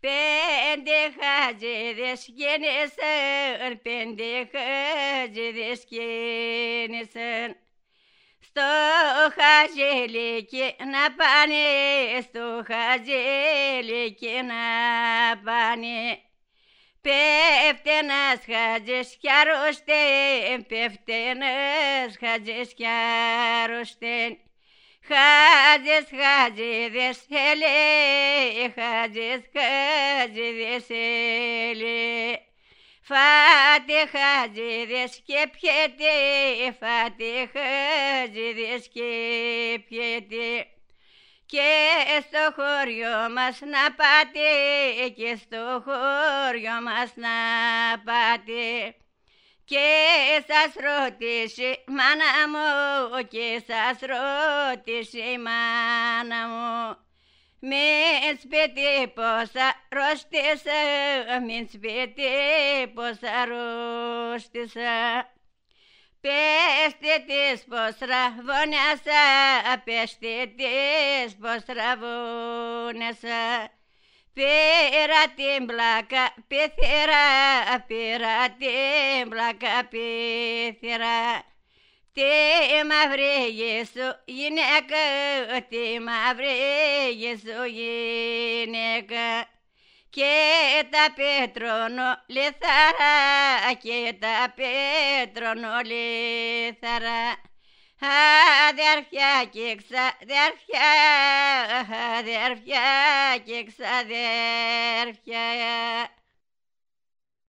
Πέντε χατζίδες γέννησαν, πέντε χατζίδες γέννησαν. Στο χατζηλίκι να πάνε, στο χατζηλίκι να πάνε. Πέφτει ένας χατζής κι αρρώστην, πέφτει ένας χατζής κι αρρώστην. Χατζής, χατζίδες, έλε, χατζής, χατζίδες, έλε. Φάτε χατζίδες και πιέτε, φάτε χατζίδες και πιέτε. Και στο χωριό μας να πάτε, και στο χωριό μας να πάτε. Και σας ρωτήσει μάνα μου, και σας ρωτήσει η μάνα μου. Μην σπίτι πόσα ρωστήσα, μην σπίτι πόσα ρωστήσα. Πέστε της πως ραβώνιασα, πέστε της πως ραβώνιασα. Πήρα την πλάκα πίθυρα, πήρα την πλάκα πίθυρα. Τι μαύρη σου γυναίκα, τι μαύρη σου γυναίκα. Και τα πέτρωνο λιθαρά, και τα πέτρωνο λιθαρά. Αδέρφια και ξαδέρφια, αδέρφια και ξαδέρφια.